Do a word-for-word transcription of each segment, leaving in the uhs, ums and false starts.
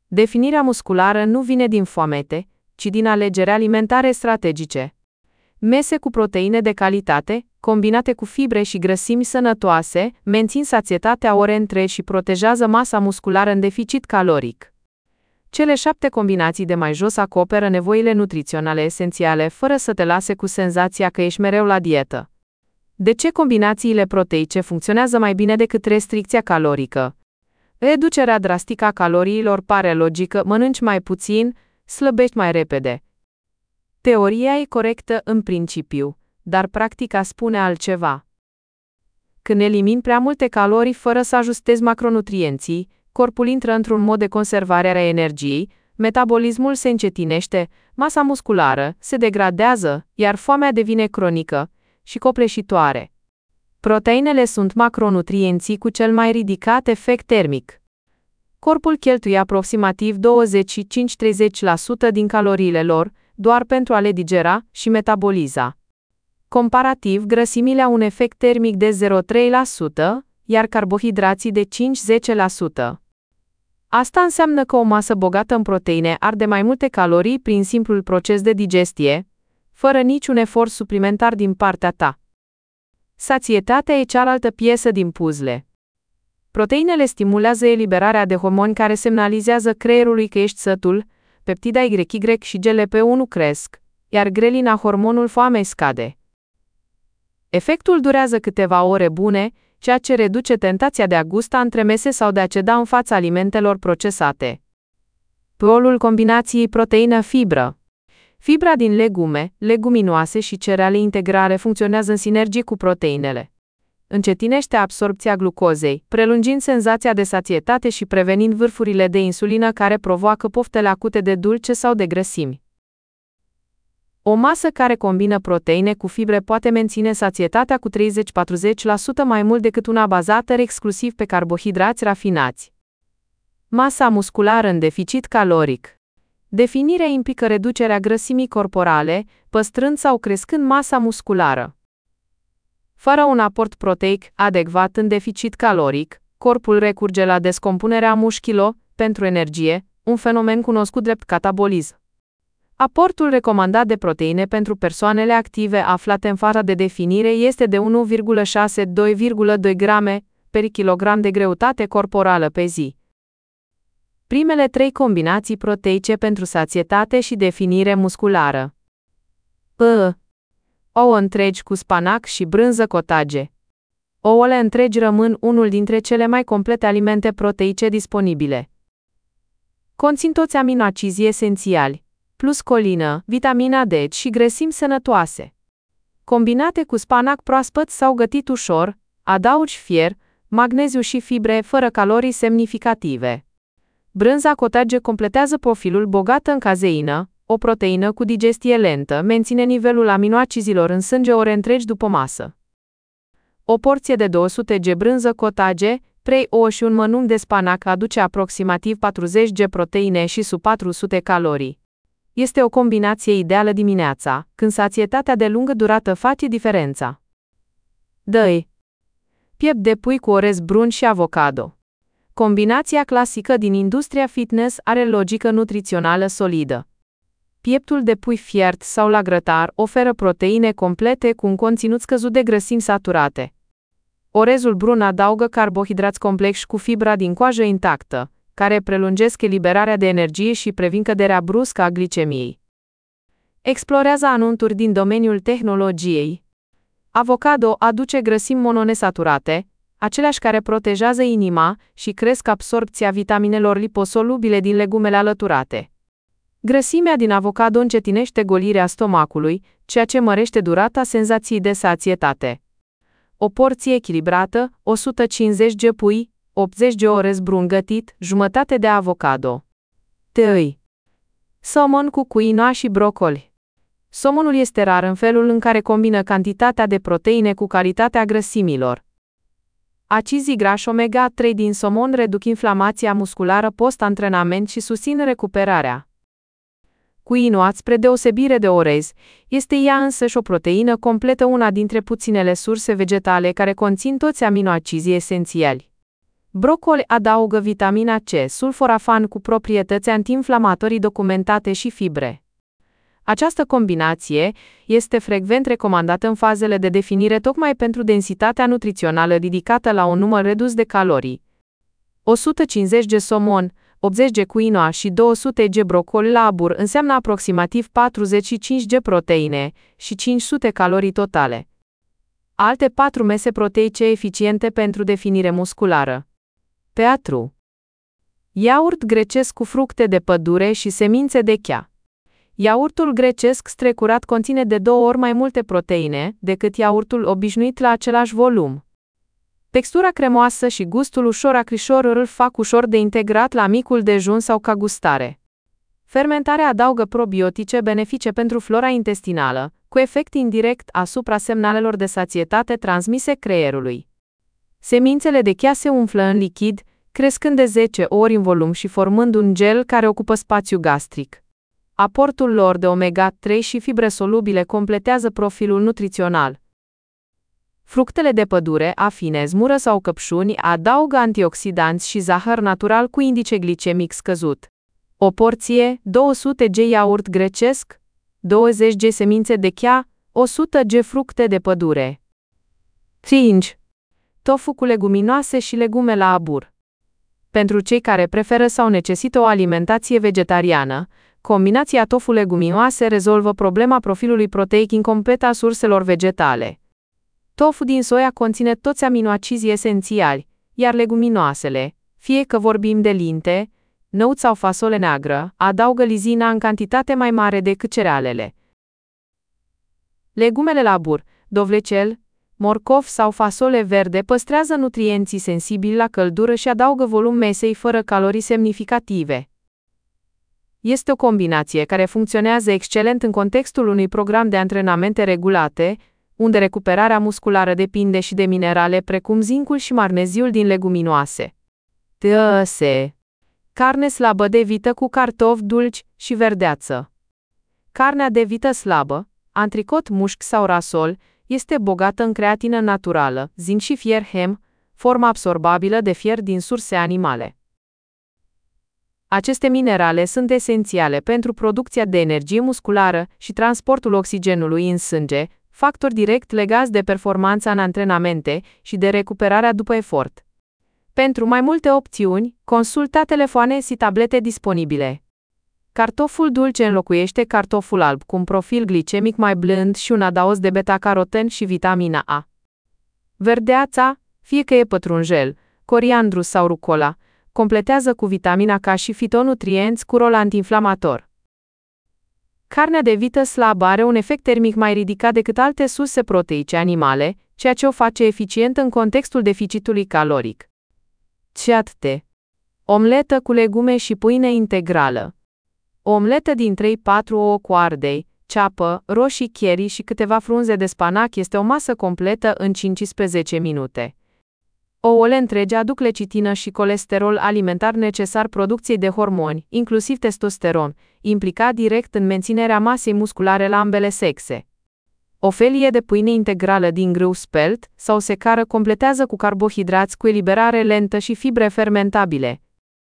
Definirea musculară nu vine din foamete, ci din alegeri alimentare strategice. Mese cu proteine de calitate, combinate cu fibre și grăsimi sănătoase, mențin sațietatea ore întregi și protejează masa musculară în deficit caloric. Cele șapte combinații de mai jos acoperă nevoile nutriționale esențiale fără să te lase cu senzația că ești mereu la dietă. De ce combinațiile proteice funcționează mai bine decât restricția calorică? Reducerea drastică a caloriilor pare logică, mănânci mai puțin, slăbești mai repede. Teoria e corectă în principiu, dar practica spune altceva. Când elimini prea multe calorii fără să ajustezi macronutrienții, corpul intră într-un mod de conservare a energiei, metabolismul se încetinește, masa musculară se degradează, iar foamea devine cronică și copleșitoare. Proteinele sunt macronutrienții cu cel mai ridicat efect termic. Corpul cheltuie aproximativ douăzeci și cinci - treizeci la sută din caloriile lor doar pentru a le digera și metaboliza. Comparativ, grăsimile au un efect termic de zero virgulă trei la sută, iar carbohidrații de cinci - zece la sută. Asta înseamnă că o masă bogată în proteine arde mai multe calorii prin simplul proces de digestie, fără niciun efort suplimentar din partea ta. Sațietatea e cealaltă piesă din puzzle. Proteinele stimulează eliberarea de hormoni care semnalizează creierului că ești sătul, peptida Y Y și G L P unu cresc, iar grelina, hormonul foamei, scade. Efectul durează câteva ore bune, ceea ce reduce tentația de a gusta între mese sau de a ceda în fața alimentelor procesate. Rolul combinației proteină-fibră. Fibra din legume, leguminoase și cereale integrale funcționează în sinergie cu proteinele. Încetinește absorbția glucozei, prelungind senzația de sațietate și prevenind vârfurile de insulină care provoacă poftele acute de dulce sau de grăsimi. O masă care combină proteine cu fibre poate menține sațietatea cu treizeci - patruzeci la sută mai mult decât una bazată exclusiv pe carbohidrați rafinați. Masa musculară în deficit caloric. Definirea implică reducerea grăsimii corporale, păstrând sau crescând masa musculară. Fără un aport proteic adecvat în deficit caloric, corpul recurge la descompunerea mușchilor pentru energie, un fenomen cunoscut drept catabolism. Aportul recomandat de proteine pentru persoanele active aflate în faza de definire este de unu virgulă șase - doi virgulă doi grame per kilogram de greutate corporală pe zi. Primele trei combinații proteice pentru sațietate și definire musculară. P. Ouă întregi cu spanac și brânză cotage. Ouăle întregi rămân unul dintre cele mai complete alimente proteice disponibile. Conțin toți aminoacizii esențiali, plus colină, vitamina D și grăsimi sănătoase. Combinate cu spanac proaspăt sau gătit ușor, adaugi fier, magneziu și fibre fără calorii semnificative. Brânza cotage completează profilul bogat în cazeină, o proteină cu digestie lentă, menține nivelul aminoacizilor în sânge ore întregi după masă. O porție de două sute grame brânză cotage, trei ouă și un mănunchi de spanac aduce aproximativ patruzeci grame proteine și sub patru sute calorii. Este o combinație ideală dimineața, când sațietatea de lungă durată face diferența. doi. Piept de pui cu orez brun și avocado. Combinația clasică din industria fitness are logică nutrițională solidă. Pieptul de pui fiert sau la grătar oferă proteine complete cu un conținut scăzut de grăsimi saturate. Orezul brun adaugă carbohidrați complexi cu fibra din coajă intactă, care prelungesc eliberarea de energie și previn căderea bruscă a glicemiei. Explorează anunțuri din domeniul tehnologiei. Avocado aduce grăsimi mononesaturate, aceleași care protejează inima și cresc absorbția vitaminelor liposolubile din legumele alăturate. Grăsimea din avocado încetinește golirea stomacului, ceea ce mărește durata senzației de sațietate. O porție echilibrată, o sută cincizeci grame pui, optzeci grame orez brun gătit, jumătate de avocado. trei. Somon cu quinoa și brocoli. Somonul este rar în felul în care combină cantitatea de proteine cu calitatea grăsimilor. Acizii grași omega trei din somon reduc inflamația musculară post-antrenament și susțin recuperarea. Quinoa, spre deosebire de orez, este ea însăși o proteină completă, una dintre puținele surse vegetale care conțin toți aminoacizii esențiali. Brocoli adaugă vitamina C, sulforafan cu proprietăți antiinflamatorii documentate și fibre. Această combinație este frecvent recomandată în fazele de definire tocmai pentru densitatea nutrițională ridicată la un număr redus de calorii. o sută cincizeci de somon, optzeci de quinoa și două sute de brocoli la abur înseamnă aproximativ patruzeci și cinci de proteine și cinci sute calorii totale. Alte patru mese proteice eficiente pentru definire musculară. patru. Iaurt grecesc cu fructe de pădure și semințe de chea. Iaurtul grecesc strecurat conține de două ori mai multe proteine decât iaurtul obișnuit la același volum. Textura cremoasă și gustul ușor acrișor îl fac ușor de integrat la micul dejun sau ca gustare. Fermentarea adaugă probiotice benefice pentru flora intestinală, cu efect indirect asupra semnalelor de sațietate transmise creierului. Semințele de chea se umflă în lichid, crescând de zece ori în volum și formând un gel care ocupă spațiu gastric. Aportul lor de omega trei și fibre solubile completează profilul nutrițional. Fructele de pădure, afine, zmură sau căpșuni adaugă antioxidanți și zahăr natural cu indice glicemic scăzut. O porție, două sute de iaurt grecesc, douăzeci de semințe de chea, o sută de fructe de pădure. cinci. Tofu cu leguminoase și legume la abur. Pentru cei care preferă sau necesită o alimentație vegetariană, combinația tofu-leguminoase rezolvă problema profilului proteic incomplet a surselor vegetale. Tofu din soia conține toți aminoacizii esențiali, iar leguminoasele, fie că vorbim de linte, năut sau fasole neagră, adaugă lizina în cantitate mai mare decât cerealele. Legumele la abur, dovlecel, morcov sau fasole verde păstrează nutrienții sensibili la căldură și adaugă volum mesei fără calorii semnificative. Este o combinație care funcționează excelent în contextul unui program de antrenamente regulate, unde recuperarea musculară depinde și de minerale precum zincul și magneziul din leguminoase. T S. Carne slabă de vită cu cartofi dulci și verdeață. Carnea de vită slabă, antricot mușc sau rasol, este bogată în creatină naturală, zinc și fier hem, formă absorbabilă de fier din surse animale. Aceste minerale sunt esențiale pentru producția de energie musculară și transportul oxigenului în sânge, factori direct legați de performanța în antrenamente și de recuperarea după efort. Pentru mai multe opțiuni, consulta telefoane și tablete disponibile. Cartoful dulce înlocuiește cartoful alb cu un profil glicemic mai blând și un adaos de beta-caroten și vitamina A. Verdeața, fie că e pătrunjel, coriandru sau rucola, completează cu vitamina K și fitonutrienți cu rol antiinflamator. Carnea de vită slabă are un efect termic mai ridicat decât alte surse proteice animale, ceea ce o face eficientă în contextul deficitului caloric. Ceat-te. Omletă cu legume și pâine integrală. O omletă din trei patru ouă cu ardei, ceapă, roșii cherry și câteva frunze de spanac este o masă completă în cincisprezece minute. Ouăle întregi aduc lecitină și colesterol alimentar necesar producției de hormoni, inclusiv testosteron, implicat direct în menținerea masei musculare la ambele sexe. O felie de pâine integrală din grâu spelt sau secară completează cu carbohidrați cu eliberare lentă și fibre fermentabile.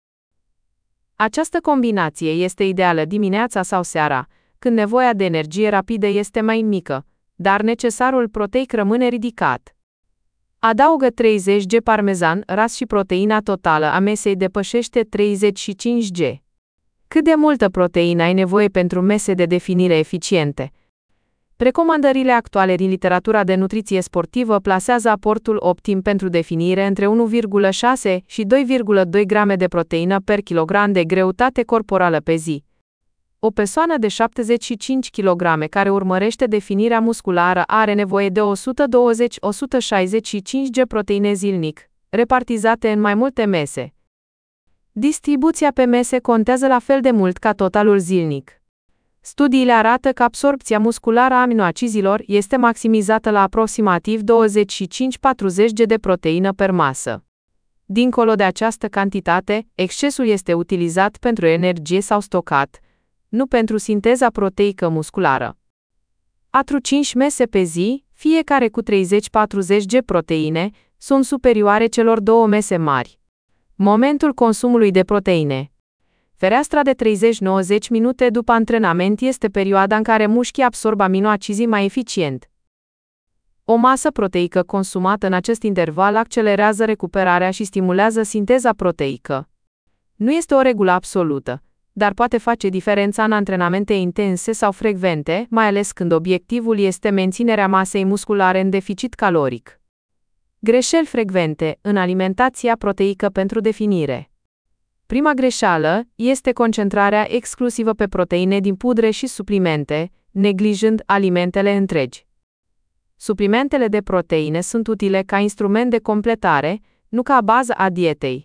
Această combinație este ideală dimineața sau seara, când nevoia de energie rapidă este mai mică, dar necesarul proteic rămâne ridicat. Adaugă treizeci de parmezan ras și proteina totală a mesei depășește treizeci și cinci de. Cât de multă proteină ai nevoie pentru mese de definire eficiente? Recomandările actuale din literatura de nutriție sportivă plasează aportul optim pentru definire între unu virgulă șase și doi virgulă doi grame de proteină per kilogram de greutate corporală pe zi. O persoană de șaptezeci și cinci kilograme care urmărește definirea musculară are nevoie de o sută douăzeci - o sută șaizeci și cinci de proteine zilnic, repartizate în mai multe mese. Distribuția pe mese contează la fel de mult ca totalul zilnic. Studiile arată că absorbția musculară a aminoacizilor este maximizată la aproximativ douăzeci și cinci - patruzeci de proteină per masă. Dincolo de această cantitate, excesul este utilizat pentru energie sau stocat, nu pentru sinteza proteică musculară. patru-cinci mese pe zi, fiecare cu treizeci - patruzeci de proteine, sunt superioare celor două mese mari. Momentul consumului de proteine. Fereastra de treizeci-nouăzeci minute după antrenament este perioada în care mușchii absorb aminoacizii mai eficient. O masă proteică consumată în acest interval accelerează recuperarea și stimulează sinteza proteică. Nu este o regulă absolută, dar poate face diferența în antrenamente intense sau frecvente, mai ales când obiectivul este menținerea masei musculare în deficit caloric. Greșeli frecvente în alimentația proteică pentru definire. Prima greșeală este concentrarea exclusivă pe proteine din pudre și suplimente, neglijând alimentele întregi. Suplimentele de proteine sunt utile ca instrument de completare, nu ca bază a dietei.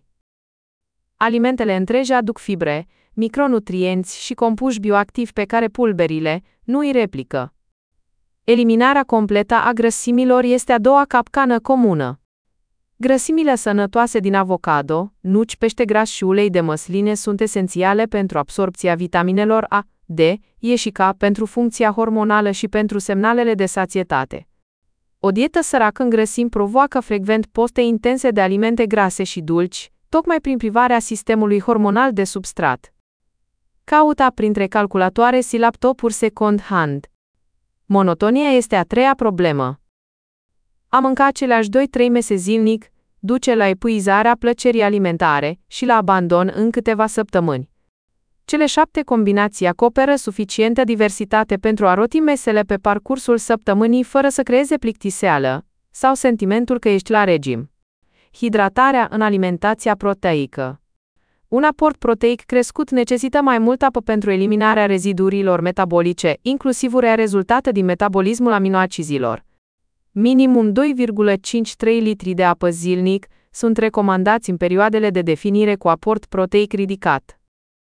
Alimentele întregi aduc fibre, micronutrienți și compuși bioactivi pe care pulberile nu îi replică. Eliminarea completă a grăsimilor este a doua capcană comună. Grăsimile sănătoase din avocado, nuci, pește gras și ulei de măsline sunt esențiale pentru absorbția vitaminelor A, D, E și K, pentru funcția hormonală și pentru semnalele de sațietate. O dietă săracă în grăsimi provoacă frecvent poste intense de alimente grase și dulci, tocmai prin privarea sistemului hormonal de substrat. Caută printre calculatoare și laptopuri second hand. Monotonia este a treia problemă. A mânca aceleași doi-trei mese zilnic duce la epuizarea plăcerii alimentare și la abandon în câteva săptămâni. Cele șapte combinații acoperă suficientă diversitate pentru a roti mesele pe parcursul săptămânii fără să creeze plictiseală sau sentimentul că ești la regim. Hidratarea în alimentația proteică. Un aport proteic crescut necesită mai mult apă pentru eliminarea rezidurilor metabolice, inclusiv urea rezultată din metabolismul aminoacizilor. Minimum doi virgulă cincizeci și trei litri de apă zilnic sunt recomandați în perioadele de definire cu aport proteic ridicat.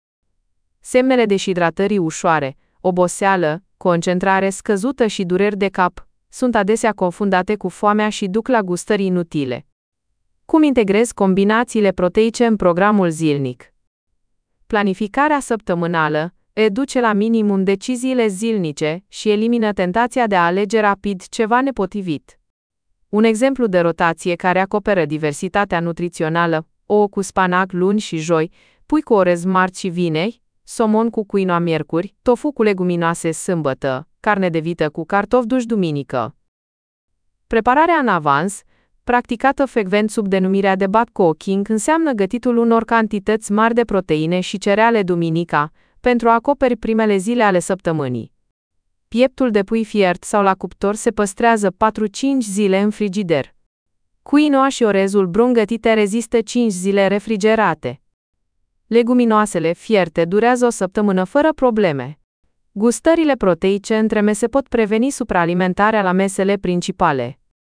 Semnele deshidratării ușoare, oboseală, concentrare scăzută și dureri de cap sunt adesea confundate cu foamea și duc la gustări inutile. Cum integrezi combinațiile proteice în programul zilnic? Planificarea săptămânală reduce la minimum deciziile zilnice și elimină tentația de a alege rapid ceva nepotrivit. Un exemplu de rotație care acoperă diversitatea nutrițională: ouă cu spanac luni și joi, pui cu orez marți și vineri, somon cu quinoa miercuri, tofu cu leguminoase sâmbătă, carne de vită cu cartofi duși duminică. Prepararea în avans, practicată frecvent sub denumirea de batch cooking, înseamnă gătitul unor cantități mari de proteine și cereale duminica, pentru a acoperi primele zile ale săptămânii. Pieptul de pui fiert sau la cuptor se păstrează patru-cinci zile în frigider. Quinoa și orezul brun gătite rezistă cinci zile refrigerate. Leguminoasele fierte durează o săptămână fără probleme. Gustările proteice între mese pot preveni supraalimentarea la mesele principale.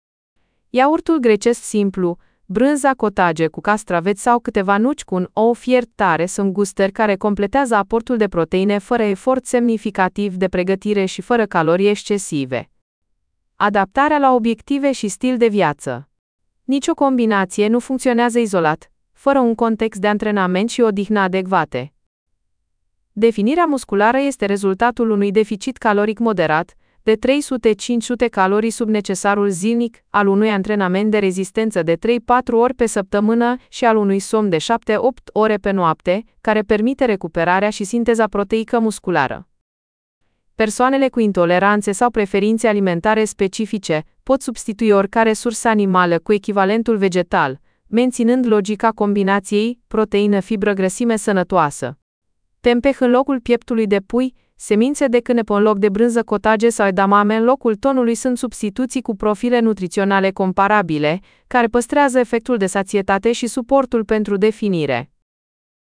Iaurtul grecesc simplu, brânza cottage cu castraveți sau câteva nuci cu un ou fiert tare sunt gustări care completează aportul de proteine fără efort semnificativ de pregătire și fără calorii excesive. Adaptarea la obiective și stil de viață. Nicio combinație nu funcționează izolat, fără un context de antrenament și odihnă adecvate. Definirea musculară este rezultatul unui deficit caloric moderat, de trei sute - cinci sute calorii sub necesarul zilnic, al unui antrenament de rezistență de trei-patru ori pe săptămână și al unui somn de șapte-opt ore pe noapte, care permite recuperarea și sinteza proteică musculară. Persoanele cu intoleranțe sau preferințe alimentare specifice pot substitui oricare sursă animală cu echivalentul vegetal, menținând logica combinației proteină-fibră-grăsime sănătoasă. Tempeh în locul pieptului de pui, semințe de cânepe în loc de brânză cottage sau edamame în locul tonului sunt substituții cu profile nutriționale comparabile, care păstrează efectul de sațietate și suportul pentru definire.